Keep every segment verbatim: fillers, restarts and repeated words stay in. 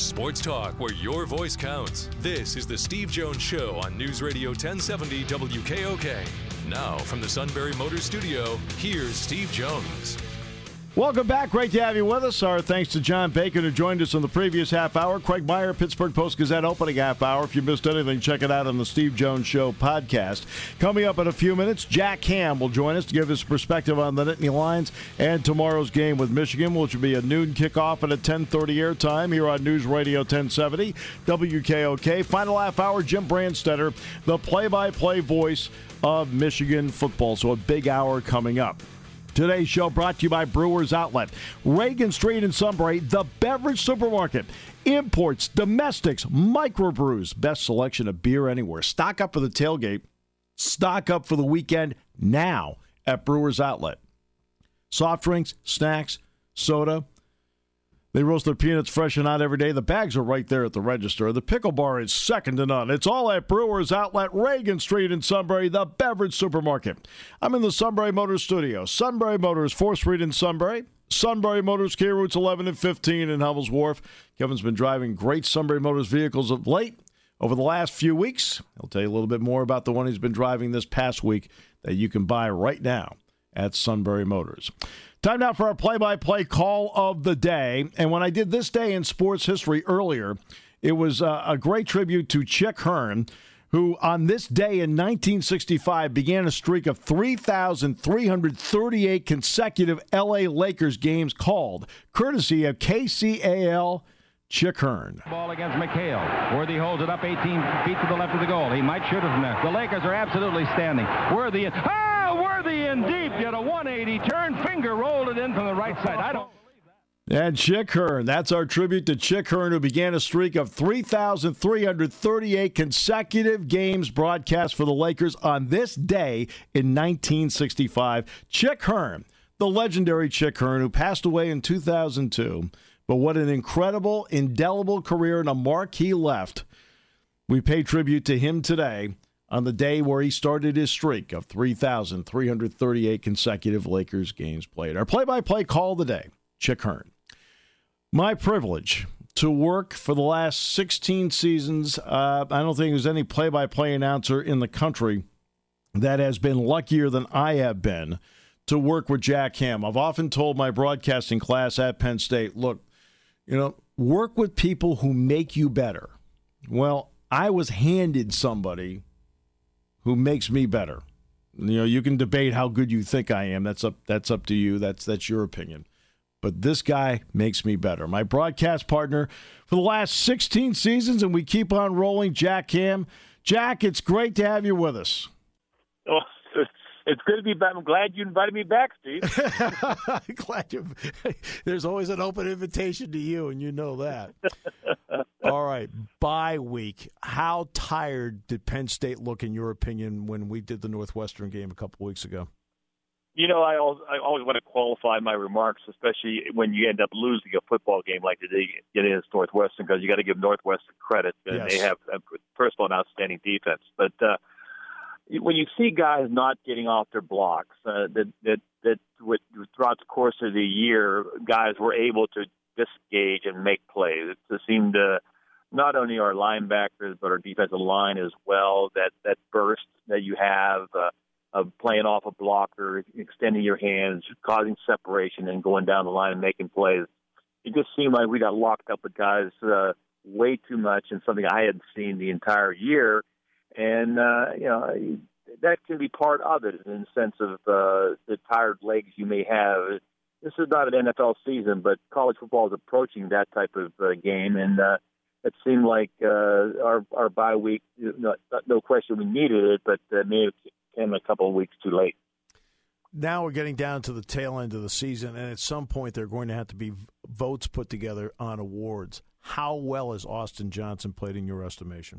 Sports talk where your voice counts. This is the Steve Jones Show on News Radio ten seventy W K O K. Now, from the Sunbury Motors Studio, here's Steve Jones. Welcome back. Great to have you with us. Our thanks to John Bacon, who joined us in the previous half hour. Craig Meyer, Pittsburgh Post-Gazette opening half hour. If you missed anything, check it out on the Steve Jones Show podcast. Coming up in a few minutes, Jack Ham will join us to give his perspective on the Nittany Lions and tomorrow's game with Michigan, which will be a noon kickoff at a ten thirty airtime here on News Radio ten seventy W K O K. Final half hour, Jim Brandstetter, the play-by-play voice of Michigan football. So a big hour coming up. Today's show brought to you by Brewers Outlet, Reagan Street in Sunbury, the beverage supermarket, imports, domestics, microbrews, best selection of beer anywhere. Stock up for the tailgate, stock up for the weekend now at Brewers Outlet. Soft drinks, snacks, soda. They roast their peanuts fresh and hot every day. The bags are right there at the register. The pickle bar is second to none. It's all at Brewers Outlet, Reagan Street in Sunbury, the beverage supermarket. I'm in the Sunbury Motors studio. Sunbury Motors, fourth Street in Sunbury. Sunbury Motors, Key Routes eleven and fifteen in Hummel's Wharf. Kevin's been driving great Sunbury Motors vehicles of late over the last few weeks. He'll tell you a little bit more about the one he's been driving this past week that you can buy right now at Sunbury Motors. Time now for our play-by-play call of the day. And when I did this day in sports history earlier, it was uh, a great tribute to Chick Hearn, who on this day in nineteen sixty-five began a streak of three thousand three hundred thirty-eight consecutive L A Lakers games called, courtesy of K C A L Chick Hearn. Ball against McHale. Worthy holds it up eighteen feet to the left of the goal. He might shoot it from there. The Lakers are absolutely standing. Worthy. Ah! Worthy in deep, did a one eighty turn, finger rolled it in from the right side. I don't believe that. And Chick Hearn, that's our tribute to Chick Hearn, who began a streak of three thousand three hundred thirty-eight consecutive games broadcast for the Lakers on this day in nineteen sixty-five. Chick Hearn, the legendary Chick Hearn, who passed away in two thousand two. But what an incredible, indelible career and a mark he left. We pay tribute to him today on the day where he started his streak of three thousand three hundred thirty-eight consecutive Lakers games played. Our play-by-play call of the day, Chick Hearn. My privilege to work for the last sixteen seasons. Uh, I don't think there's any play-by-play announcer in the country that has been luckier than I have been to work with Jack Ham. I've often told my broadcasting class at Penn State, look, you know, work with people who make you better. Well, I was handed somebody who makes me better. You know, you can debate how good you think I am. That's up that's up to you. That's that's your opinion. But this guy makes me better. My broadcast partner for the last sixteen seasons, and we keep on rolling, Jack Ham. Jack, it's great to have you with us. Oh, it's good to be back. I'm glad you invited me back, Steve. Glad you. There's always an open invitation to you, and you know that. All right, bye week. How tired did Penn State look, in your opinion, when we did the Northwestern game a couple weeks ago? You know, I always, I always want to qualify my remarks, especially when you end up losing a football game like today against Northwestern, because you got to give Northwestern credit. And yes. They have, first of all, an outstanding defense. But uh, when you see guys not getting off their blocks, uh, that that that with, throughout the course of the year, guys were able to disengage and make plays. It just seemed to not only our linebackers but our defensive line as well. That that burst that you have uh, of playing off a blocker, extending your hands, causing separation, and going down the line and making plays. It just seemed like we got locked up with guys uh, way too much, and something I hadn't seen the entire year. And, uh, you know, that can be part of it in the sense of uh, the tired legs you may have. This is not an N F L season, but college football is approaching that type of uh, game. And uh, it seemed like uh, our, our bye week, no, no question we needed it, but uh, maybe it came a couple of weeks too late. Now we're getting down to the tail end of the season, and at some point there are going to have to be votes put together on awards. How well has Austin Johnson played in your estimation?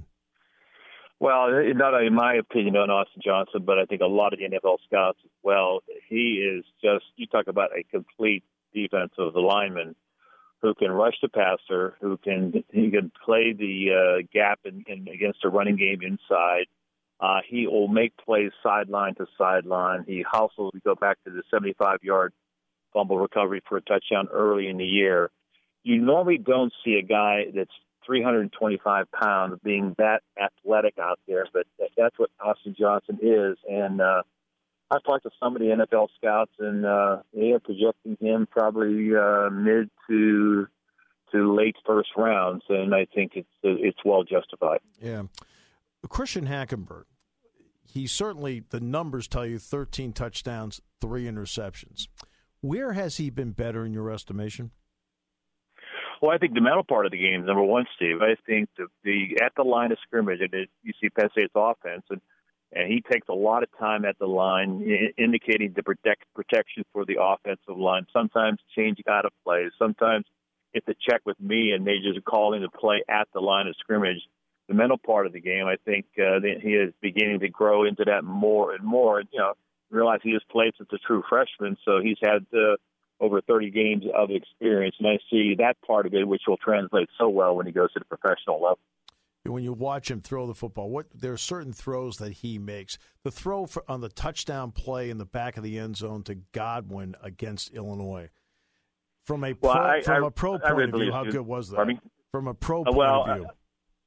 Well, not only my opinion on Austin Johnson, but I think a lot of the N F L scouts as well. He is just, you talk about a complete defensive lineman who can rush the passer, who can he can play the uh, gap in, in, against the running game inside. Uh, he will make plays sideline to sideline. He hustles. We go back to the seventy-five-yard fumble recovery for a touchdown early in the year. you normally don't see a guy that's three hundred twenty-five pounds being that athletic out there, but that's what Austin Johnson is. And uh, I've talked to some of the N F L scouts, and uh, they are projecting him probably uh, mid to to late first rounds, and I think it's it's well justified. Yeah. Christian Hackenberg, he certainly, the numbers tell you thirteen touchdowns, three interceptions. Where has he been better in your estimation? Well, I think the mental part of the game is number one, Steve. I think the, the at the line of scrimmage, and it, you see Penn State's offense, and, and he takes a lot of time at the line, I- indicating the protect, protection for the offensive line, sometimes changing out of plays, sometimes it's a check with me, and they just call in the play at the line of scrimmage. The mental part of the game, I think uh, that he is beginning to grow into that more and more. You know, realize he has played since a true freshman, so he's had uh, over thirty games of experience, and I see that part of it, which will translate so well when he goes to the professional level. When you watch him throw the football, what there are certain throws that he makes. The throw for, on the touchdown play in the back of the end zone to Godwin against Illinois. From a pro, well, I, from I, a pro I point really of view, how you. good was that? Pardon me? From a pro Uh, point well, of view.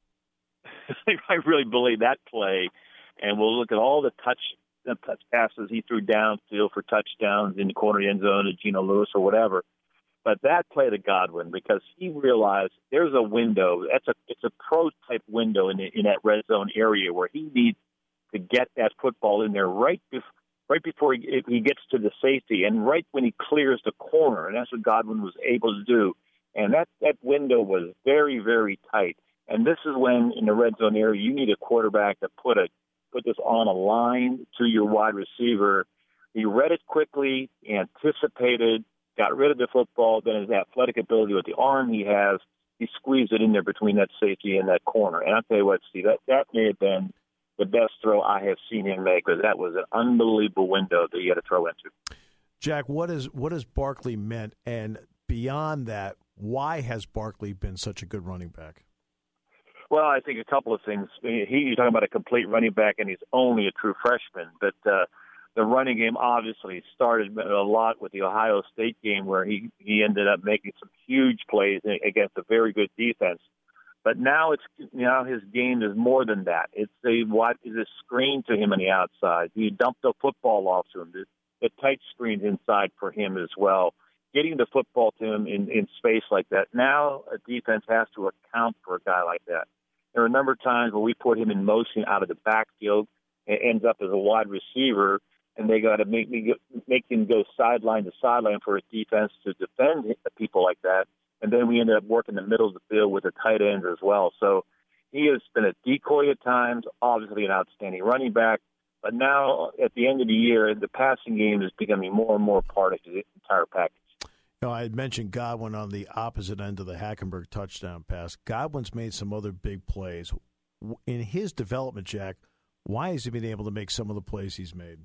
I really believe that play, and we'll look at all the touch, the touch passes he threw downfield for touchdowns in the corner end zone to Geno Lewis or whatever. But that play to Godwin, because he realized there's a window. That's a it's a pro type window in the, in that red zone area where he needs to get that football in there right before. Right before he, he gets to the safety, and right when he clears the corner, and that's what Godwin was able to do. And that, that window was very, very tight. And this is when, in the red zone area, you need a quarterback to put a put this on a line to your wide receiver. He read it quickly, anticipated, got rid of the football, then his athletic ability with the arm he has, he squeezed it in there between that safety and that corner. And I'll tell you what, Steve, that, that may have been the best throw I have seen him make, because that was an unbelievable window that he had to throw into. Jack, what is what has Barkley meant? And beyond that, why has Barkley been such a good running back? Well, I think a couple of things. He, you're talking about a complete running back, and he's only a true freshman. But uh, the running game obviously started a lot with the Ohio State game, where he, he ended up making some huge plays against a very good defense. But now it's now his game is more than that. It's a what is a screen to him on the outside. You dump the football off to him. The, the tight screens inside for him as well. Getting the football to him in, in space like that. Now a defense has to account for a guy like that. There are a number of times where we put him in motion out of the backfield and ends up as a wide receiver, and they got to make me make him go sideline to sideline for a defense to defend people like that. And then we ended up working the middle of the field with the tight ends as well. So he has been a decoy at times, obviously an outstanding running back. But now at the end of the year, the passing game is becoming more and more part of his entire package. You know, I had mentioned Godwin on the opposite end of the Hackenberg touchdown pass. Godwin's made some other big plays. In his development, Jack, why has he been able to make some of the plays he's made?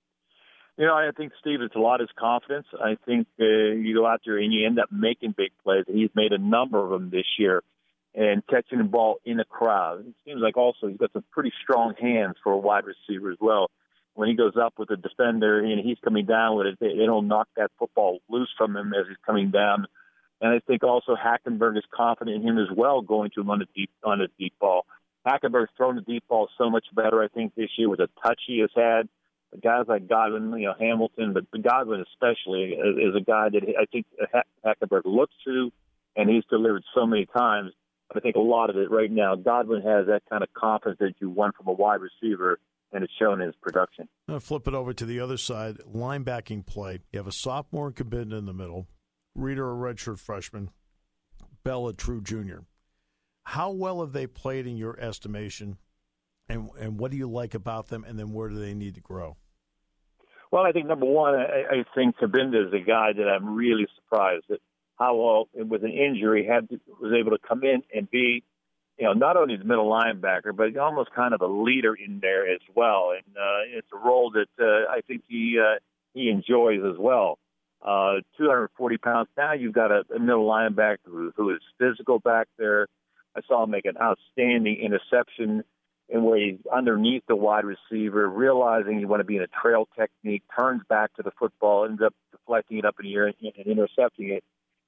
You know, I think, Steve, it's a lot of his confidence. I think uh, you go out there and you end up making big plays. He's made a number of them this year, and catching the ball in the crowd. It seems like also he's got some pretty strong hands for a wide receiver as well. When he goes up with a defender and he's coming down with it, they, they don't knock that football loose from him as he's coming down. And I think also Hackenberg is confident in him as well, going to him on a deep on a deep ball. Hackenberg's thrown the deep ball so much better, I think, this year with the touch he has had. Guys like Godwin, you know, Hamilton, but Godwin especially is, is a guy that I think Hackenberg looks to, and he's delivered so many times. But I think a lot of it right now, Godwin has that kind of confidence that you want from a wide receiver, and it's shown in his production. I'm going to flip it over to the other side, linebacking play. You have a sophomore and committed in the middle, Reader a redshirt freshman, Bell a true junior. How well have they played in your estimation, and and what do you like about them, and then where do they need to grow? Well, I think, number one, I, I think Cabinda is a guy that I'm really surprised at how well, with an injury, had to, was able to come in and be, you know, not only the middle linebacker, but almost kind of a leader in there as well. And uh, it's a role that uh, I think he uh, he enjoys as well. Uh, two hundred forty pounds. Now you've got a, a middle linebacker who, who is physical back there. I saw him make an outstanding interception in where he's underneath the wide receiver, realizing you want to be in a trail technique, turns back to the football, ends up deflecting it up in the air and, and intercepting it.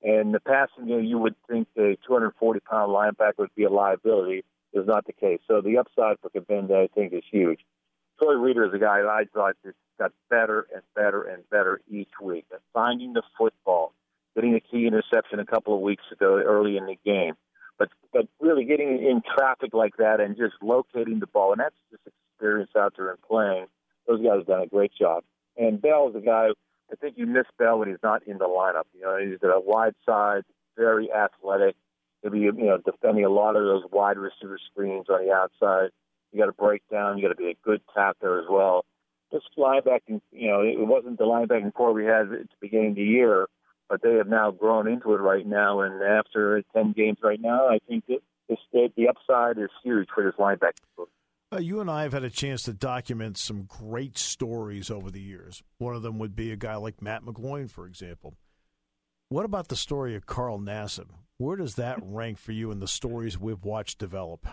And the passing game, you would think the two hundred forty pound linebacker would be a liability. Is not the case. So the upside for Cabinda, I think, is huge. Troy Reeder is a guy that I thought just got better and better and better each week. And finding the football, getting a key interception a couple of weeks ago early in the game. But but really getting in traffic like that and just locating the ball, and that's just experience out there and playing. Those guys have done a great job. And Bell is a guy, I think you miss Bell when he's not in the lineup. You know, he's a wide side, very athletic. He'll be, you know, defending a lot of those wide receiver screens on the outside. You got to break down. You got to be a good tackler as well. This linebacking, you know, it wasn't the linebacking core we had at the beginning of the year, but they have now grown into it right now. And after ten games right now, I think that the, the upside is huge for this linebacking group. Uh, you and I have had a chance to document some great stories over the years. One of them would be a guy like Matt McGloin, for example. What about the story of Carl Nassib? Where does that rank for you in the stories we've watched develop?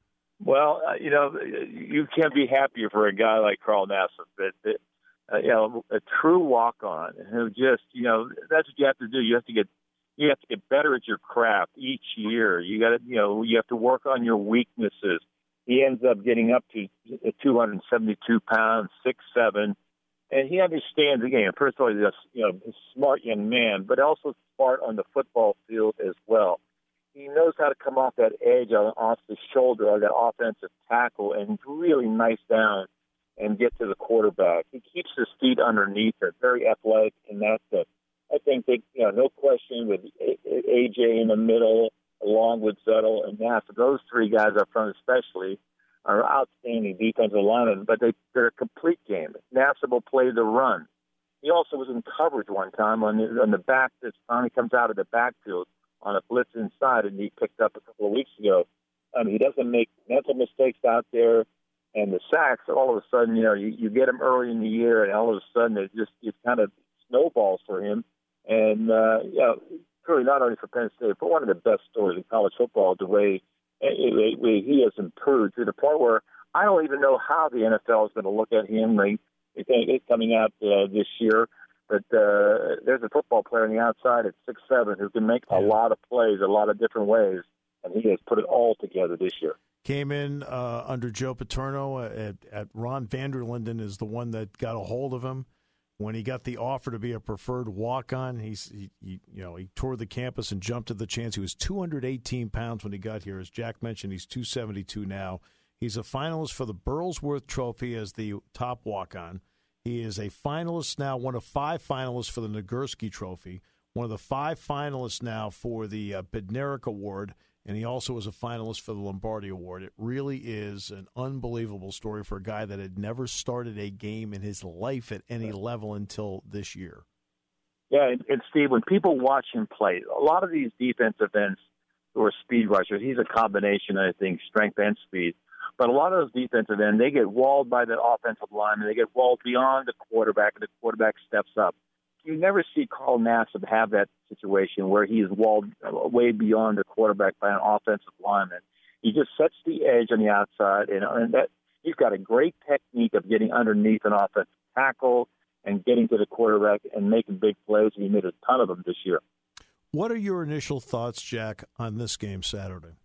Well, uh, you know, you can't be happier for a guy like Carl Nassib. But, uh, you know, a true walk-on who just, you know, that's what you have to do. You have to get you have to get better at your craft each year. You got to, you know, you have to work on your weaknesses. He ends up getting up to two hundred seventy-two pounds, six seven, and he understands the game. First of all, he's a, you know, a smart young man, but also smart on the football field as well. He knows how to come off that edge on, off the shoulder of that offensive tackle and really nice down and get to the quarterback. He keeps his feet underneath it, very athletic in that sense. I think that, you know, no question with A J in the middle, along with Zettel and Nassib, those three guys up front especially are outstanding defensive linemen, but they, they're a complete game. Nassib will play the run. He also was in coverage one time on the, on the back that finally comes out of the backfield on a blitz inside, and he picked up a couple of weeks ago. I mean, he doesn't make mental mistakes out there, and the sacks, all of a sudden, you know, you, you get him early in the year, and all of a sudden it just it kind of snowballs for him. And, uh, you know, truly not only for Penn State, but one of the best stories in college football, the way, the way he has improved to the point where I don't even know how the N F L is going to look at him. They, they think it's coming out uh, this year. But uh, there's a football player on the outside at six seven who can make a lot of plays a lot of different ways, and he has put it all together this year. Came in uh, under Joe Paterno at, at Ron Vanderlinden is the one that got a hold of him. When he got the offer to be a preferred walk-on, he's, he, he, you know, he toured the campus and jumped at the chance. He was two hundred eighteen pounds when he got here. As Jack mentioned, he's two seventy-two now. He's a finalist for the Burlsworth Trophy as the top walk-on. He is a finalist now, one of five finalists for the Nagurski Trophy, one of the five finalists now for the uh, Bednarik Award, and he also is a finalist for the Lombardi Award. It really is an unbelievable story for a guy that had never started a game in his life at any level until this year. Yeah, and, and Steve, when people watch him play, a lot of these defensive ends who are speed rushers, he's a combination, I think, strength and speed. But a lot of those defensive ends, they get walled by the offensive lineman. They get walled beyond the quarterback, and the quarterback steps up. You never see Carl Nassib have that situation where he is walled way beyond the quarterback by an offensive lineman. He just sets the edge on the outside, and, and that he's got a great technique of getting underneath an offensive tackle and getting to the quarterback and making big plays. He made a ton of them this year. What are your initial thoughts, Jack, on this game Saturday?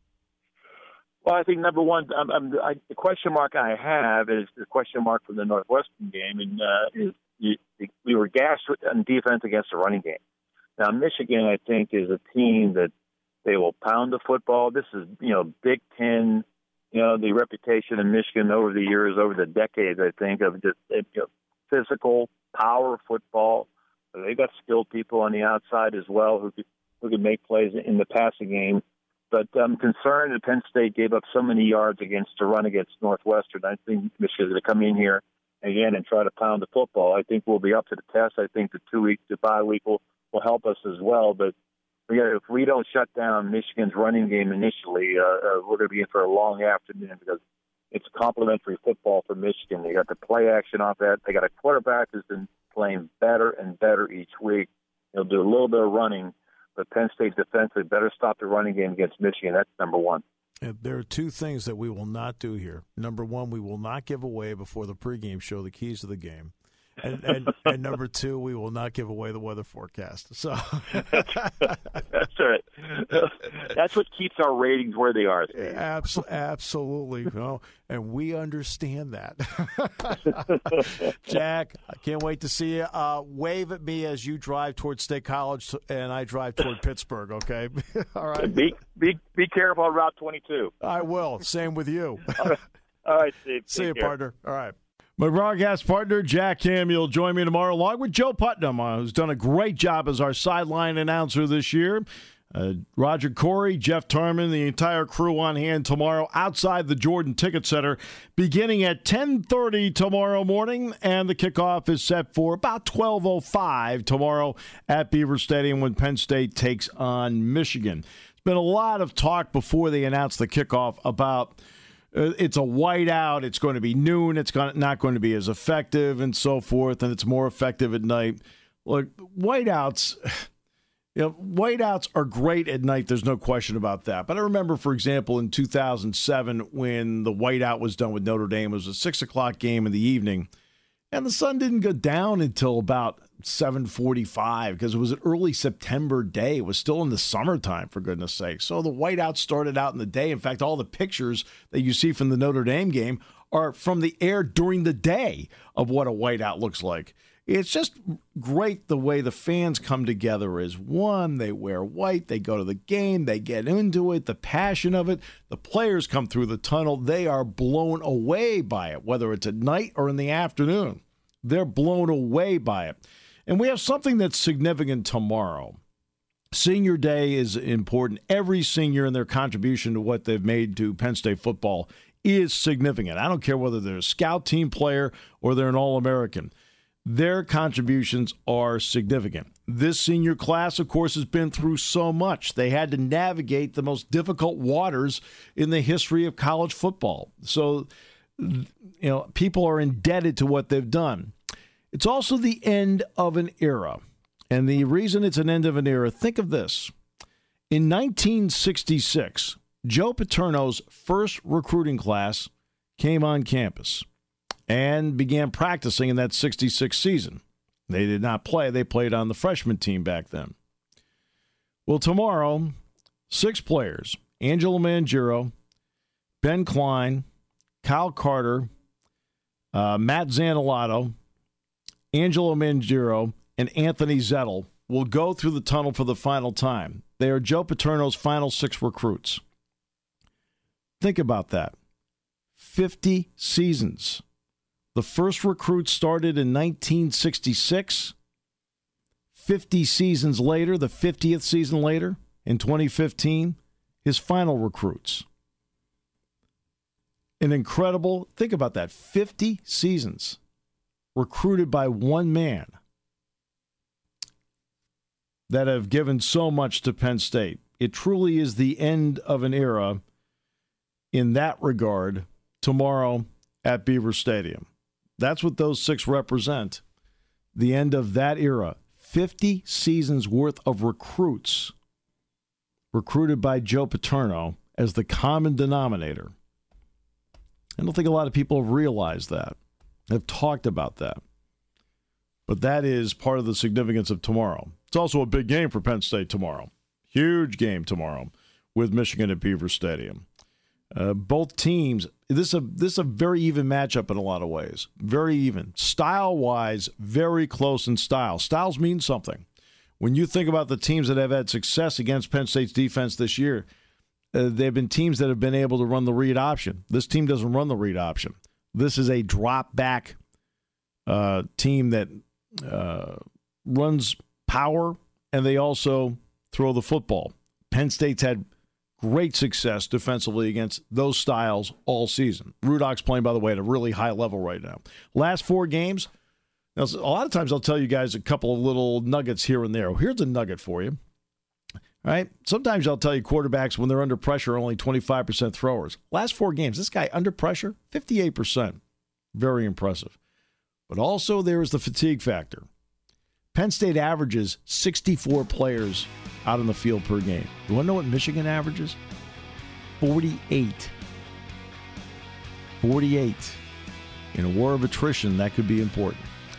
Well, I think number one, I'm, I'm, I, the question mark I have is the question mark from the Northwestern game, and uh, is, you, we were gashed on defense against the running game. Now, Michigan, I think, is a team that they will pound the football. This is, you know, Big Ten. You know, the reputation in Michigan over the years, over the decades, I think, of just you know, physical power football. They got skilled people on the outside as well who could who could make plays in the passing game. But I'm concerned that Penn State gave up so many yards against the run against Northwestern. I think Michigan's going to come in here again and try to pound the football. I think we'll be up to the test. I think the two-week, the bye week will, will help us as well. But yeah, if we don't shut down Michigan's running game initially, uh, uh, we're going to be in for a long afternoon because it's complimentary football for Michigan. They got the play action off that. They got a quarterback who's been playing better and better each week. He'll do a little bit of running. But Penn State defensively better stop the running game against Michigan. That's number one. There are two things that we will not do here. Number one, we will not give away before the pregame show the keys to the game. and, and, and number two, we will not give away the weather forecast. So that's, that's right. That's what keeps our ratings where they are. Abs- absolutely. No, and we understand that. Jack, I can't wait to see you. Uh, wave at me as you drive towards State College and I drive toward Pittsburgh, okay? All right. Be, be, be careful on Route twenty-two. I will. Same with you. All right, All right Steve. See you, care. partner. All right. My broadcast partner, Jack Ham, you'll join me tomorrow along with Joe Putnam, uh, who's done a great job as our sideline announcer this year. Uh, Roger Corey, Jeff Tarman, the entire crew on hand tomorrow outside the Jordan Ticket Center beginning at ten thirty tomorrow morning, and the kickoff is set for about twelve oh five tomorrow at Beaver Stadium when Penn State takes on Michigan. There's been a lot of talk before they announced the kickoff about uh, it's a whiteout, it's going to be noon, it's going to, not going to be as effective and so forth, and it's more effective at night. Look, whiteouts... You know, whiteouts are great at night. There's no question about that. But I remember, for example, in two thousand seven when the whiteout was done with Notre Dame, it was a six o'clock game in the evening, and the sun didn't go down until about seven forty-five because it was an early September day. It was still in the summertime, for goodness sake. So the whiteout started out in the day. In fact, all the pictures that you see from the Notre Dame game are from the air during the day of what a whiteout looks like. It's just great the way the fans come together as one. They wear white. They go to the game. They get into it, the passion of it. The players come through the tunnel. They are blown away by it, whether it's at night or in the afternoon. They're blown away by it. And we have something that's significant tomorrow. Senior Day is important. Every senior and their contribution to what they've made to Penn State football is significant. I don't care whether they're a scout team player or they're an All-American. Their contributions are significant. This senior class, of course, has been through so much. They had to navigate the most difficult waters in the history of college football. So, you know, people are indebted to what they've done. It's also the end of an era. And the reason it's an end of an era, think of this. In nineteen sixty-six, Joe Paterno's first recruiting class came on campus and began practicing in that sixty-six season. They did not play. They played on the freshman team back then. Well, tomorrow, six players, Angelo Mangiero, Ben Klein, Kyle Carter, uh, Matt Zanilato, Angelo Mangiero, and Anthony Zettel will go through the tunnel for the final time. They are Joe Paterno's final six recruits. Think about that. fifty seasons. The first recruit started in nineteen sixty-six. fifty seasons later, the fiftieth season later, in twenty fifteen, his final recruits. An incredible, think about that, fifty seasons recruited by one man that have given so much to Penn State. It truly is the end of an era in that regard tomorrow at Beaver Stadium. That's what those six represent, the end of that era. fifty seasons worth of recruits recruited by Joe Paterno as the common denominator. I don't think a lot of people have realized that, have talked about that. But that is part of the significance of tomorrow. It's also a big game for Penn State tomorrow. Huge game tomorrow with Michigan at Beaver Stadium. Uh, both teams, this is, a, this is a very even matchup in a lot of ways. Very even. Style-wise, very close in style. Styles mean something. When you think about the teams that have had success against Penn State's defense this year, uh, they've been teams that have been able to run the read option. This team doesn't run the read option. This is a drop-back uh, team that uh, runs power, and they also throw the football. Penn State's had great success defensively against those styles all season. Rudolph's playing, by the way, at a really high level right now. Last four games, now, a lot of times I'll tell you guys a couple of little nuggets here and there. Here's a nugget for you. All right? Sometimes I'll tell you quarterbacks, when they're under pressure, are only twenty-five percent throwers. Last four games, this guy under pressure, fifty-eight percent. Very impressive. But also there is the fatigue factor. Penn State averages sixty-four players out on the field per game. You want to know what Michigan averages? forty-eight. forty-eight. In a war of attrition, that could be important.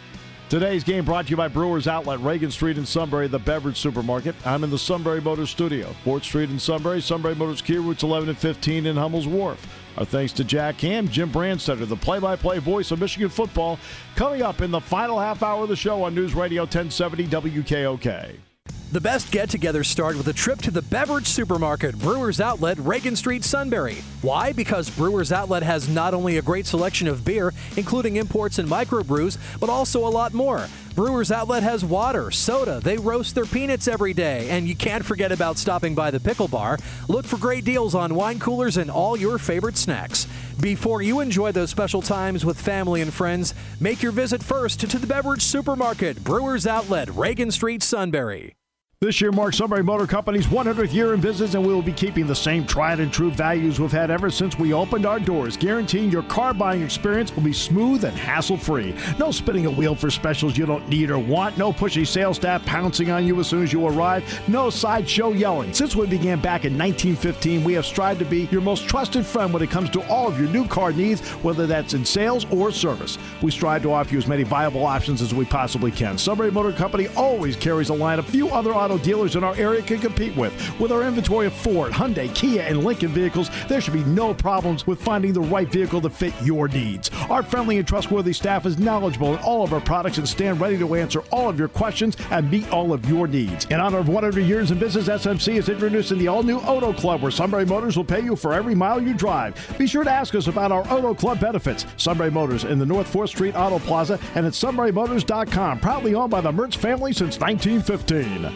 Today's game brought to you by Brewers Outlet, Reagan Street in Sunbury, the beverage supermarket. I'm in the Sunbury Motors studio. fourth Street in Sunbury, Sunbury Motors Kia, routes eleven and fifteen in Hummel's Wharf. Our thanks to Jack Ham, Jim Brandstetter, the play-by-play voice of Michigan football, coming up in the final half hour of the show on News Radio ten seventy W K O K. The best get-togethers start with a trip to the beverage supermarket, Brewers Outlet, Reagan Street, Sunbury. Why? Because Brewers Outlet has not only a great selection of beer, including imports and microbrews, but also a lot more. Brewers Outlet has water, soda, they roast their peanuts every day, and you can't forget about stopping by the pickle bar. Look for great deals on wine coolers and all your favorite snacks. Before you enjoy those special times with family and friends, make your visit first to the beverage supermarket, Brewers Outlet, Reagan Street, Sunbury. This year marks Sunbury Motor Company's one hundredth year in business, and we will be keeping the same tried and true values we've had ever since we opened our doors, guaranteeing your car buying experience will be smooth and hassle-free. No spinning a wheel for specials you don't need or want. No pushy sales staff pouncing on you as soon as you arrive. No sideshow yelling. Since we began back in nineteen fifteen, we have strived to be your most trusted friend when it comes to all of your new car needs, whether that's in sales or service. We strive to offer you as many viable options as we possibly can. Sunbury Motor Company always carries a line of few other auto dealers in our area can compete with. With our inventory of Ford, Hyundai, Kia, and Lincoln vehicles, there should be no problems with finding the right vehicle to fit your needs. Our friendly and trustworthy staff is knowledgeable in all of our products and stand ready to answer all of your questions and meet all of your needs. In honor of one hundred years in business, S M C is introducing the all-new Auto Club, where Sunbury Motors will pay you for every mile you drive. Be sure to ask us about our Auto Club benefits. Sunbury Motors in the North fourth Street Auto Plaza and at sunbury motors dot com. Proudly owned by the Mertz family since nineteen fifteen.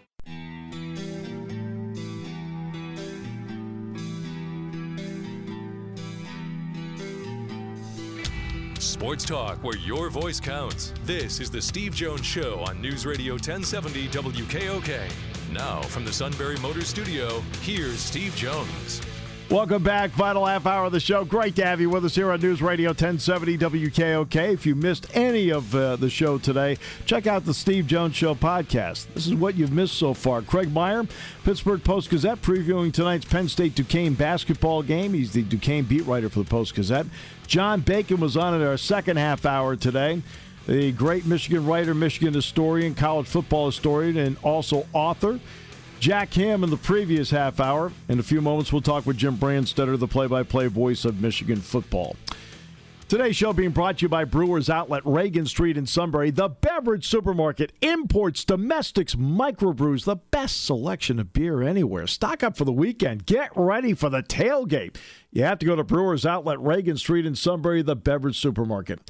Sports talk where your voice counts. This is the Steve Jones Show on News Radio ten seventy W K O K. Now from the Sunbury Motors studio, here's Steve Jones. Welcome back. Final half hour of the show. Great to have you with us here on News Radio ten seventy W K O K. If you missed any of uh, the show today, check out the Steve Jones Show podcast. This is what you've missed so far. Craig Meyer, Pittsburgh Post-Gazette, previewing tonight's Penn State-Duquesne basketball game. He's the Duquesne beat writer for the Post-Gazette. John Bacon was on at our second half hour today. The great Michigan writer, Michigan historian, college football historian, and also author. Jack Ham in the previous half hour. In a few moments, we'll talk with Jim Brandstetter, the play-by-play voice of Michigan football. Today's show being brought to you by Brewers Outlet, Reagan Street in Sunbury, the beverage supermarket, imports, domestics, microbrews, the best selection of beer anywhere. Stock up for the weekend. Get ready for the tailgate. You have to go to Brewers Outlet, Reagan Street in Sunbury, the beverage supermarket.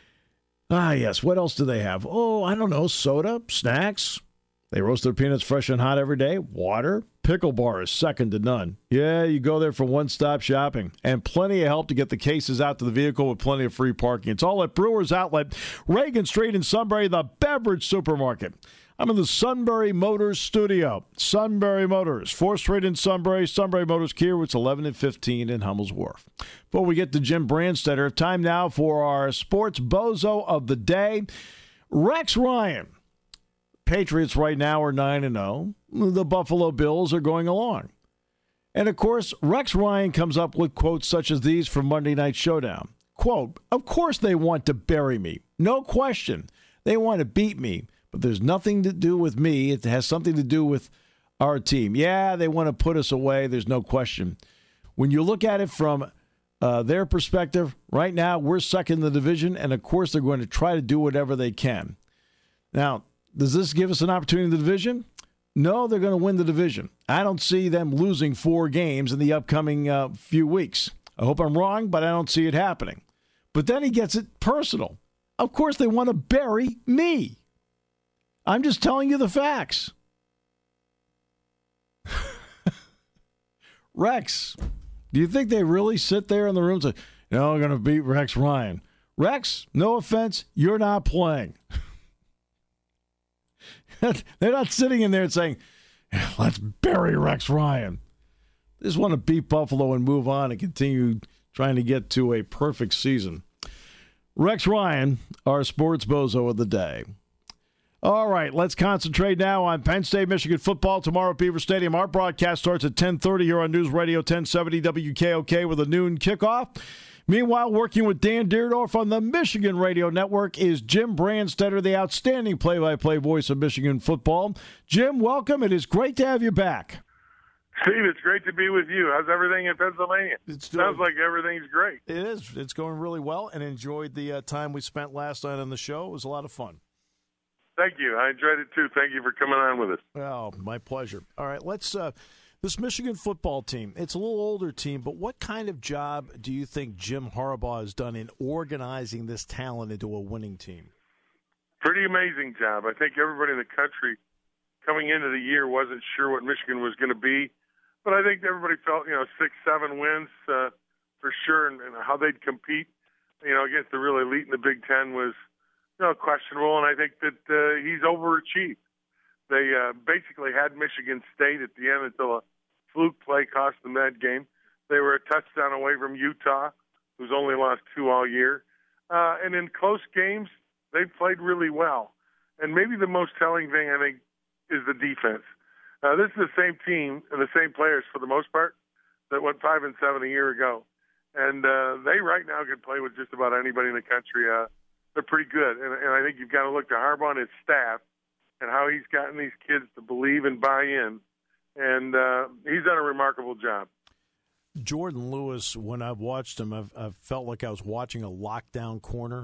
Ah, yes. What else do they have? Oh, I don't know. Soda, snacks. They roast their peanuts fresh and hot every day. Water. Pickle bar is second to none. Yeah, you go there for one-stop shopping. And plenty of help to get the cases out to the vehicle with plenty of free parking. It's all at Brewers Outlet, Reagan Street in Sunbury, the beverage supermarket. I'm in the Sunbury Motors studio. Sunbury Motors, fourth Street in Sunbury, Sunbury Motors Kia, it's eleven and fifteen in Hummel's Wharf. Before we get to Jim Brandstetter, time now for our sports bozo of the day, Rex Ryan. Patriots right now are nine and oh. The Buffalo Bills are going along. And, of course, Rex Ryan comes up with quotes such as these from Monday Night Showdown. Quote, "Of course they want to bury me. No question. They want to beat me, but there's nothing to do with me. It has something to do with our team. Yeah, they want to put us away. There's no question." When you look at it from uh, their perspective, right now we're second in the division, and, of course, they're going to try to do whatever they can. Now, does this give us an opportunity in the division? No, they're going to win the division. I don't see them losing four games in the upcoming uh, few weeks. I hope I'm wrong, but I don't see it happening. But then he gets it personal. Of course, they want to bury me. I'm just telling you the facts. Rex, do you think they really sit there in the room and say, no, we're going to beat Rex Ryan? Rex, no offense, you're not playing. They're not sitting in there and saying, let's bury Rex Ryan. They just want to beat Buffalo and move on and continue trying to get to a perfect season. Rex Ryan, our sports bozo of the day. All right, let's concentrate now on Penn State, Michigan football tomorrow at Beaver Stadium. Our broadcast starts at ten thirty here on News Radio ten seventy W K O K with a noon kickoff. Meanwhile, working with Dan Deerdorf on the Michigan Radio Network is Jim Brandstetter, the outstanding play-by-play voice of Michigan football. Jim, welcome. It is great to have you back. Steve, it's great to be with you. How's everything in Pennsylvania? It sounds like everything's great. It is. It's going really well, and enjoyed the uh, time we spent last night on the show. It was a lot of fun. Thank you. I enjoyed it, too. Thank you for coming on with us. Oh, my pleasure. All right, let's uh, – this Michigan football team, it's a little older team, but what kind of job do you think Jim Harbaugh has done in organizing this talent into a winning team? Pretty amazing job. I think everybody in the country coming into the year wasn't sure what Michigan was going to be. But I think everybody felt, you know, six, seven wins uh, for sure, and, and how they'd compete, you know, against the real elite in the Big Ten was, you know, questionable. And I think that uh, he's overachieved. They uh, basically had Michigan State at the end until a fluke play cost them that game. They were a touchdown away from Utah, who's only lost two all year. Uh, and in close games, they played really well. And maybe the most telling thing, I think, is the defense. Uh, this is the same team and the same players for the most part that went five and seven a year ago, and uh, they right now can play with just about anybody in the country. Uh, they're pretty good, and, and I think you've got to look to Harbaugh and his staff and how he's gotten these kids to believe and buy in, and uh, he's done a remarkable job. Jordan Lewis, when I've watched him, I've, I've felt like I was watching a lockdown corner.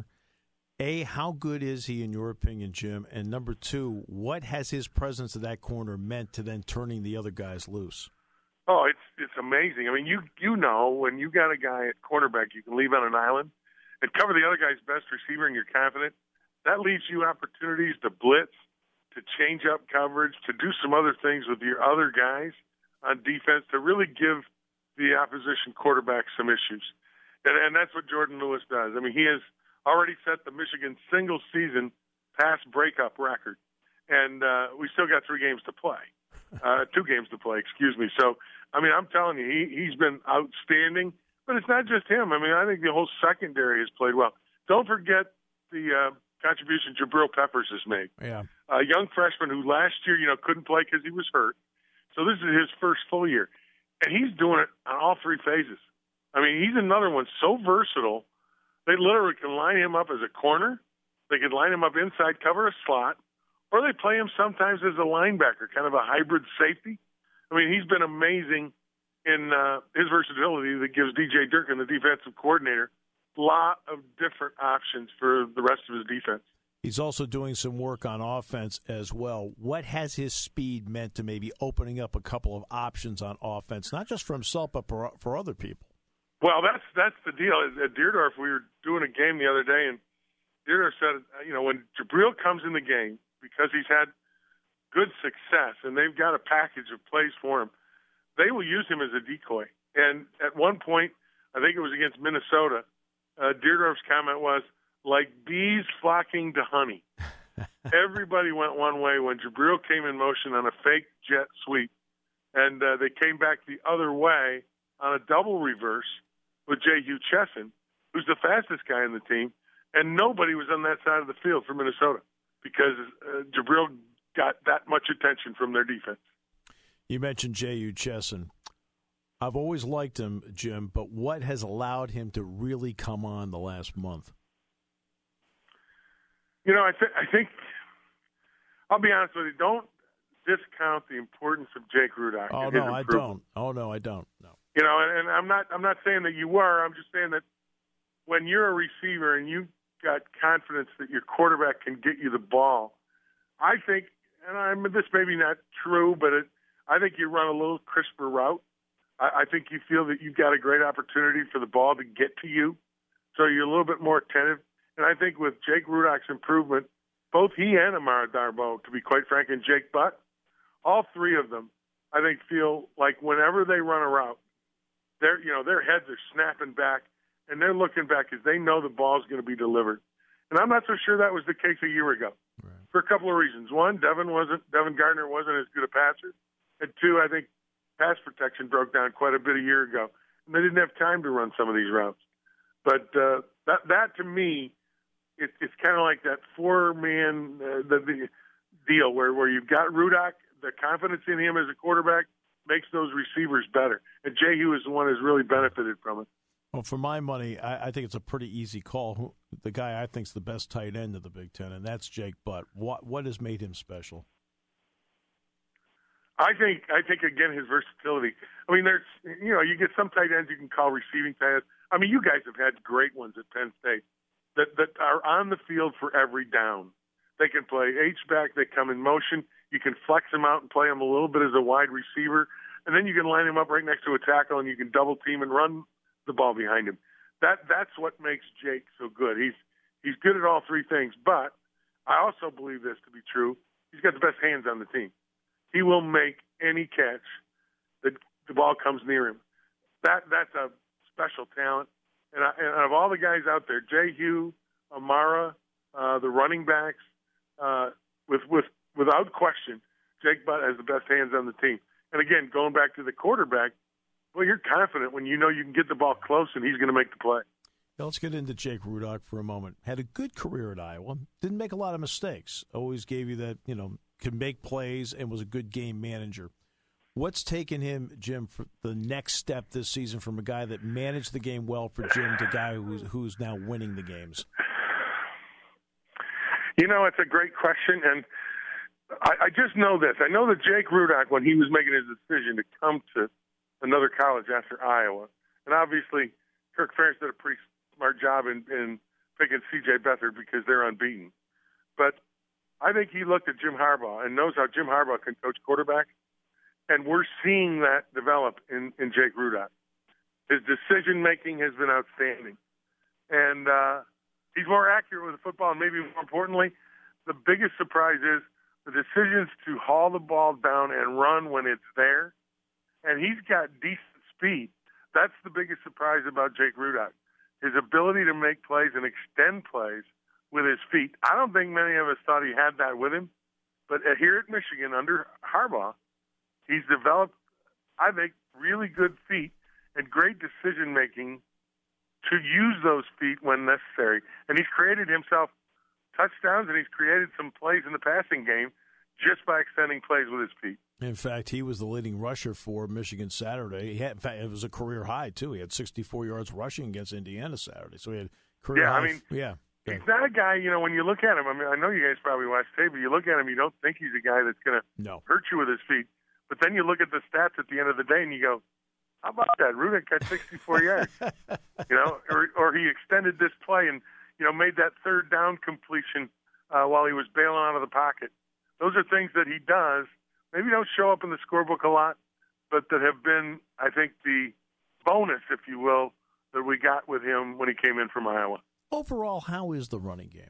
A, how good is he in your opinion, Jim? And number two, what has his presence at that corner meant to then turning the other guys loose? Oh, it's it's amazing. I mean, you you know when you got a guy at quarterback you can leave on an island and cover the other guy's best receiver and you're confident, that leaves you opportunities to blitz, to change up coverage, to do some other things with your other guys on defense to really give the opposition quarterback some issues. And, and that's what Jordan Lewis does. I mean, he has already set the Michigan single-season pass breakup record, and uh, we still got three games to play, uh, two games to play, excuse me. So, I mean, I'm telling you, he, he's been outstanding, but it's not just him. I mean, I think the whole secondary has played well. Don't forget the uh, contribution Jabril Peppers has made. Yeah, a young freshman who last year, you know, couldn't play because he was hurt. So this is his first full year, and he's doing it on all three phases. I mean, he's another one so versatile. They literally can line him up as a corner. They can line him up inside, cover a slot, or they play him sometimes as a linebacker, kind of a hybrid safety. I mean, he's been amazing in uh, his versatility that gives D J Durkin, the defensive coordinator, a lot of different options for the rest of his defense. He's also doing some work on offense as well. What has his speed meant to maybe opening up a couple of options on offense, not just for himself, but for, for other people? Well, that's that's the deal. At Deerdorf, we were doing a game the other day, and Deerdorf said, you know, when Jabril comes in the game, because he's had good success and they've got a package of plays for him, they will use him as a decoy. And at one point, I think it was against Minnesota, uh, Deerdorf's comment was, like bees flocking to honey. Everybody went one way when Jabril came in motion on a fake jet sweep, and uh, they came back the other way on a double reverse with Jay Hugh Chesson, who's the fastest guy in the team, and nobody was on that side of the field for Minnesota because uh, Jabril got that much attention from their defense. You mentioned Jay Hugh Chesson. I've always liked him, Jim, but what has allowed him to really come on the last month? You know, I, th- I think, I'll be honest with you, don't discount the importance of Jake Rudock. Oh, no, I don't. Oh, no, I don't. No. You know, and, and I'm not I'm not saying that you were. I'm just saying that when you're a receiver and you got confidence that your quarterback can get you the ball, I think, and I'm this may be not true, but it, I think you run a little crisper route. I, I think you feel that you've got a great opportunity for the ball to get to you, so you're a little bit more attentive. And I think with Jake Rudock's improvement, both he and Amara Darboh, to be quite frank, and Jake Butt, all three of them, I think feel like whenever they run a route, Their, you know, their heads are snapping back, and they're looking back because they know the ball's going to be delivered. And I'm not so sure that was the case a year ago, right, for a couple of reasons. One, Devin wasn't, Devin Gardner wasn't as good a passer, and two, I think pass protection broke down quite a bit a year ago, and they didn't have time to run some of these routes. But uh, that, that to me, it, it's kind of like that four-man uh, the, the deal where where you've got Rudock, the confidence in him as a quarterback makes those receivers better. And Jay Hugh is the one who's really benefited from it. Well, for my money, I, I think it's a pretty easy call. The guy I think is the best tight end of the Big Ten, and that's Jake Butt. What what has made him special? I think I think again his versatility. I mean, there's you know you get some tight ends you can call receiving tight ends. I mean, you guys have had great ones at Penn State that that are on the field for every down. They can play H-back. They come in motion. You can flex them out and play them a little bit as a wide receiver, and then you can line him up right next to a tackle, and you can double team and run the ball behind him. That that's what makes Jake so good. He's he's good at all three things. But I also believe this to be true. He's got the best hands on the team. He will make any catch that the ball comes near him. That that's a special talent. And, I, and of all the guys out there, Jay Hugh, Amara, uh, the running backs, uh, with with without question, Jake Butt has the best hands on the team. And again, going back to the quarterback, well, you're confident when you know you can get the ball close and he's going to make the play. Now let's get into Jake Rudock for a moment. Had a good career at Iowa. Didn't make a lot of mistakes. Always gave you that, you know, could make plays and was a good game manager. What's taken him, Jim, for the next step this season from a guy that managed the game well for Jim to a guy who's, who's now winning the games? You know, it's a great question, and I, I just know this. I know that Jake Rudock, when he was making his decision to come to another college after Iowa, and obviously Kirk Ferentz did a pretty smart job in, in picking C J Beathard because they're unbeaten. But I think he looked at Jim Harbaugh and knows how Jim Harbaugh can coach quarterback, and we're seeing that develop in, in Jake Rudock. His decision-making has been outstanding. And uh, he's more accurate with the football, and maybe more importantly, the biggest surprise is the decisions to haul the ball down and run when it's there. And he's got decent speed. That's the biggest surprise about Jake Rudock, his ability to make plays and extend plays with his feet. I don't think many of us thought he had that with him, but here at Michigan under Harbaugh, he's developed, I think, really good feet and great decision-making to use those feet when necessary. And he's created himself touchdowns, and he's created some plays in the passing game just by extending plays with his feet. In fact, he was the leading rusher for Michigan Saturday. He had, in fact, it was a career high, too. He had sixty-four yards rushing against Indiana Saturday. So he had career yeah, high. I mean, yeah. He's not a guy, you know, when you look at him, I mean, I know you guys probably watch tape, but you look at him, you don't think he's a guy that's going to no. hurt you with his feet. But then you look at the stats at the end of the day and you go, how about that? Rudock got sixty-four yards, you know, or, or he extended this play and, you know, made that third down completion uh, while he was bailing out of the pocket. Those are things that he does. Maybe don't show up in the scorebook a lot, but that have been, I think, the bonus, if you will, that we got with him when he came in from Iowa. Overall, how is the running game?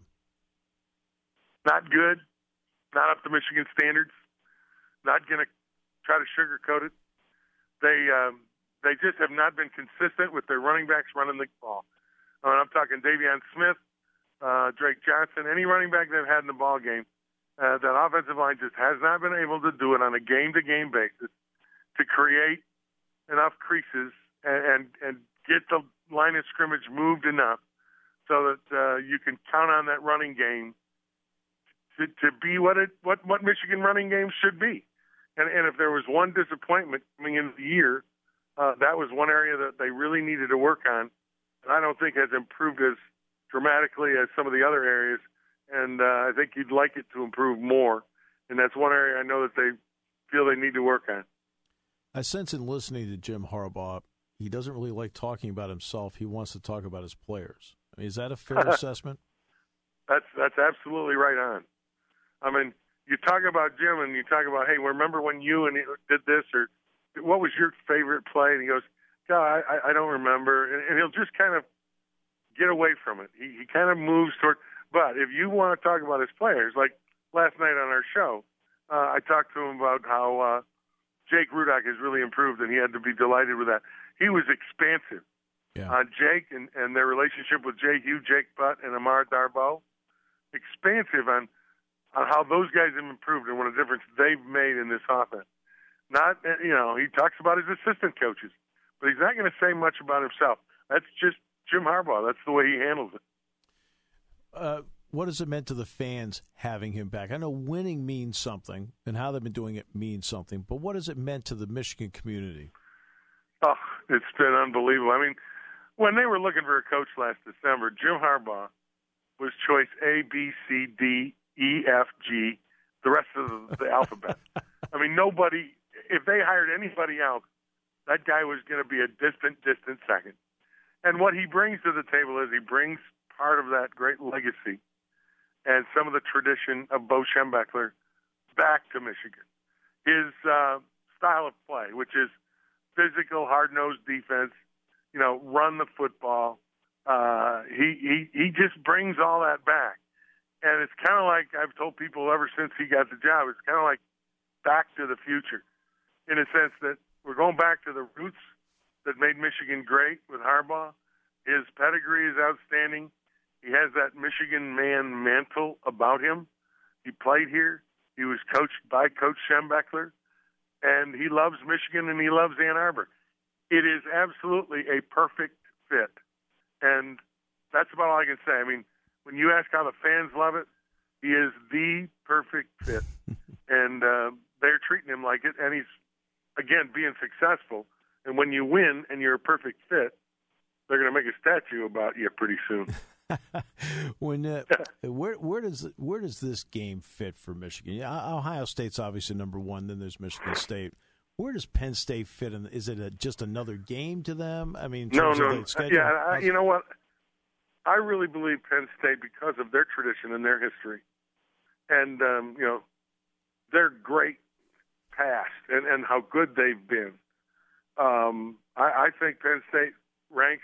Not good. Not up to Michigan standards. Not going to try to sugarcoat it. They um, they just have not been consistent with their running backs running the ball. I mean, I'm talking Davion Smith, uh, Drake Johnson, any running back they've had in the ball game. Uh, that offensive line just has not been able to do it on a game-to-game basis to create enough creases and, and, and get the line of scrimmage moved enough so that uh, you can count on that running game to, to be what it what, what Michigan running games should be. And, and if there was one disappointment coming into the year, uh, that was one area that they really needed to work on. And I don't think has improved as dramatically as some of the other areas. And uh, I think you'd like it to improve more. And that's one area I know that they feel they need to work on. I sense in listening to Jim Harbaugh, he doesn't really like talking about himself. He wants to talk about his players. I mean, is that a fair assessment? That's that's absolutely right on. I mean, you talk about Jim and you talk about, hey, remember when you and he did this, or what was your favorite play? And he goes, God, I, I don't remember. And, and he'll just kind of get away from it. He, he kind of moves toward. But if you want to talk about his players, like last night on our show, uh, I talked to him about how uh, Jake Rudock has really improved, and he had to be delighted with that. He was expansive yeah. on Jake and, and their relationship with Jay Hugh, Jake Butt, and Amar Darboh. Expansive on on how those guys have improved and what a difference they've made in this offense. Not, you know, he talks about his assistant coaches, but he's not going to say much about himself. That's just Jim Harbaugh. That's the way he handles it. Uh, what has it meant to the fans having him back? I know winning means something, and how they've been doing it means something, but what has it meant to the Michigan community? Oh, it's been unbelievable. I mean, when they were looking for a coach last December, Jim Harbaugh was choice A, B, C, D, E, F, G, the rest of the, the alphabet. I mean, nobody, if they hired anybody else, that guy was going to be a distant, distant second. And what he brings to the table is he brings part of that great legacy and some of the tradition of Bo Schembechler back to Michigan. His uh, style of play, which is physical, hard-nosed defense, you know, run the football. Uh, he, he, he just brings all that back. And it's kind of like I've told people ever since he got the job, it's kind of like back to the future in a sense that we're going back to the roots that made Michigan great with Harbaugh. His pedigree is outstanding. He has that Michigan man mantle about him. He played here. He was coached by Coach Schembechler. And he loves Michigan and he loves Ann Arbor. It is absolutely a perfect fit. And that's about all I can say. I mean, when you ask how the fans love it, he is the perfect fit. and uh, they're treating him like it. And he's, again, being successful. And when you win and you're a perfect fit, they're going to make a statue about you pretty soon. when uh, where where does where does this game fit for Michigan? Yeah, Ohio State's obviously number one. Then there's Michigan State. Where does Penn State fit in? Is it a, just another game to them? I mean, in no, terms no, of the schedule? yeah. I, you know what? I really believe Penn State because of their tradition and their history, and um, you know, their great past and, and how good they've been. Um, I, I think Penn State ranks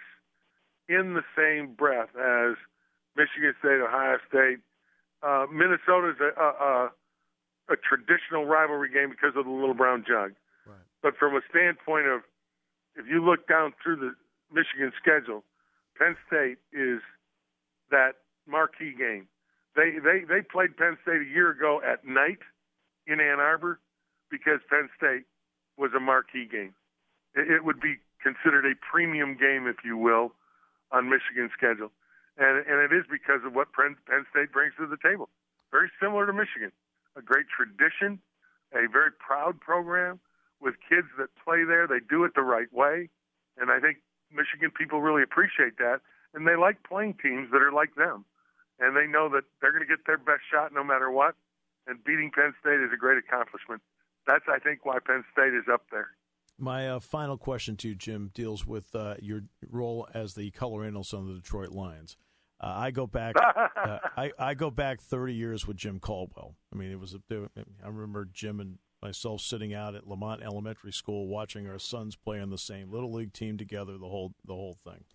in the same breath as Michigan State, Ohio State. Uh, Minnesota's a, a, a traditional rivalry game because of the Little Brown Jug. Right. But from a standpoint of, if you look down through the Michigan schedule, Penn State is that marquee game. They, they, they played Penn State a year ago at night in Ann Arbor because Penn State was a marquee game. It, it would be considered a premium game, if you will, on Michigan's schedule. And, and it is because of what Penn, Penn State brings to the table. Very similar to Michigan. A great tradition, a very proud program with kids that play there. They do it the right way. And I think Michigan people really appreciate that. And they like playing teams that are like them. And they know that they're going to get their best shot no matter what. And beating Penn State is a great accomplishment. That's, I think, why Penn State is up there. My uh, final question to you, Jim, deals with uh, your role as the color analyst on the Detroit Lions. Uh, I go back, uh, I, I go back thirty years with Jim Caldwell. I mean, it was. A, I remember Jim and myself sitting out at Lamont Elementary School, watching our sons play on the same little league team together. The whole, the whole thing.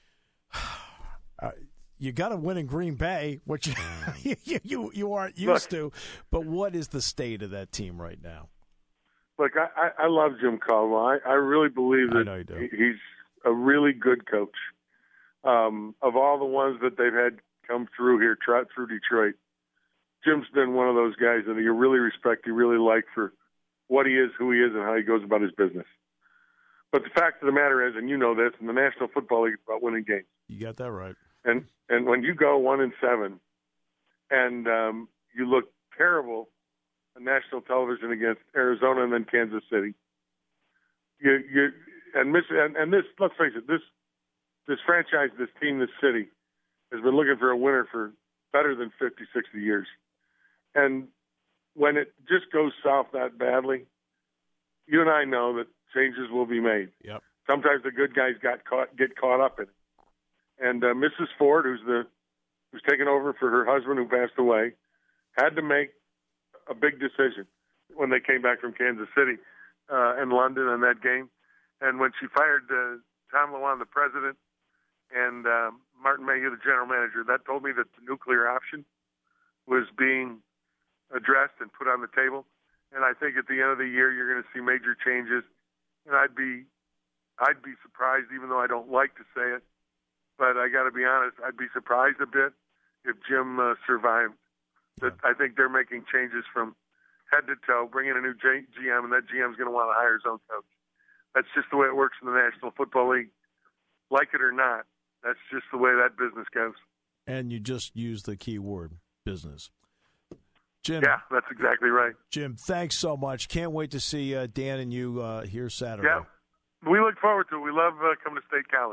uh, you got to win in Green Bay, which you, you you aren't used Look, to. But what is the state of that team right now? Look, I, I love Jim Caldwell. I, I really believe that I know you do. He's a really good coach. Um, of all the ones that they've had come through here, trot through Detroit, Jim's been one of those guys that you really respect, you really like for what he is, who he is, and how he goes about his business. But the fact of the matter is, and you know this, in the National Football League, it's about winning games. You got that right. And and when you go one and seven, and um, you look terrible on national television against Arizona and then Kansas City, you you and miss and, and this. Let's face it, this this franchise, this team, this city has been looking for a winner for better than fifty, sixty years. And when it just goes south that badly, you and I know that changes will be made. Yep. Sometimes the good guys got caught, get caught up in it. And uh, Missus Ford, who's the who's taken over for her husband who passed away, had to make a big decision when they came back from Kansas City uh, and London on that game. And when she fired uh, Tom Lewan, the president, and um, Martin Mayhew, the general manager, that told me that the nuclear option was being addressed and put on the table. And I think at the end of the year, you're going to see major changes. And I'd be, I'd be surprised, even though I don't like to say it, but I got to be honest, I'd be surprised a bit if Jim uh, survived. That I think they're making changes from head to toe, bringing a new G M, and that G M's going to want to hire his own coach. That's just the way it works in the National Football League. Like it or not, that's just the way that business goes. And you just used the key word, business. Jim. Yeah, that's exactly right. Jim, thanks so much. Can't wait to see uh, Dan and you uh, here Saturday. Yeah, we look forward to it. We love uh, coming to State College.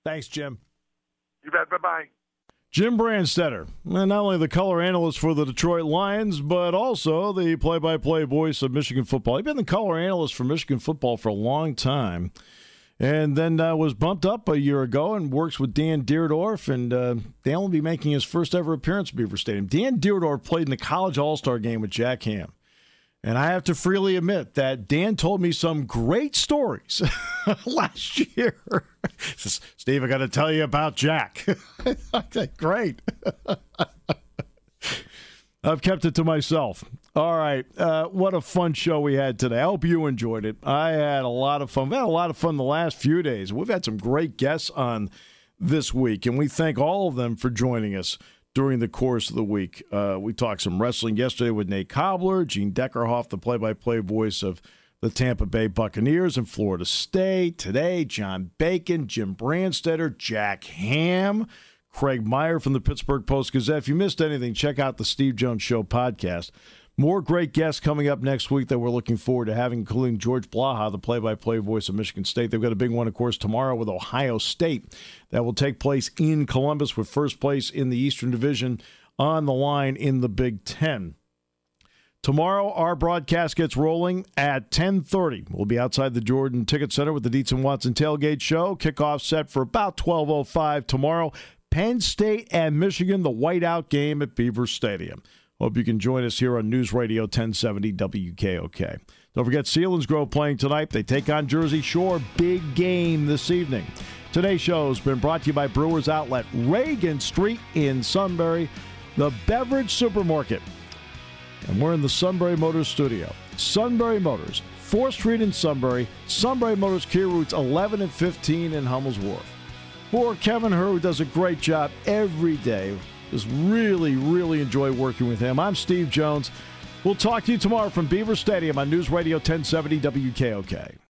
Thanks, Jim. You bet. Bye-bye. Jim Brandstetter, not only the color analyst for the Detroit Lions, but also the play-by-play voice of Michigan football. He's been the color analyst for Michigan football for a long time, and then uh, was bumped up a year ago and works with Dan Dierdorf, and uh, Dan will be making his first ever appearance at Beaver Stadium. Dan Dierdorf played in the College All-Star game with Jack Ham. And I have to freely admit that Dan told me some great stories last year. He says, Steve, I got to tell you about Jack. I said, great. I've kept it to myself. All right. Uh, what a fun show we had today. I hope you enjoyed it. I had a lot of fun. We've had a lot of fun the last few days. We've had some great guests on this week, and we thank all of them for joining us during the course of the week. Uh, we talked some wrestling yesterday with Nate Cobbler, Gene Deckerhoff, the play-by-play voice of the Tampa Bay Buccaneers and Florida State. Today, John Bacon, Jim Brandstetter, Jack Ham, Craig Meyer from the Pittsburgh Post-Gazette. If you missed anything, check out the Steve Jones Show podcast. More great guests coming up next week that we're looking forward to having, including George Blaha, the play-by-play voice of Michigan State. They've got a big one, of course, tomorrow with Ohio State that will take place in Columbus with first place in the Eastern Division on the line in the Big Ten. Tomorrow, our broadcast gets rolling at ten thirty. We'll be outside the Jordan Ticket Center with the Dietz and Watson Tailgate Show. Kickoff set for about twelve oh five tomorrow. Penn State and Michigan, the whiteout game at Beaver Stadium. Hope you can join us here on News Radio ten seventy W K O K. Don't forget Selinsgrove playing tonight. They take on Jersey Shore. Big game this evening. Today's show has been brought to you by Brewers Outlet, Reagan Street in Sunbury, the beverage supermarket. And we're in the Sunbury Motors studio. Sunbury Motors, fourth Street in Sunbury, Sunbury Motors Kia routes eleven and fifteen in Hummel's Wharf. For Kevin Herr, who does a great job every day, just really, really enjoy working with him. I'm Steve Jones. We'll talk to you tomorrow from Beaver Stadium on News Radio ten seventy W K O K.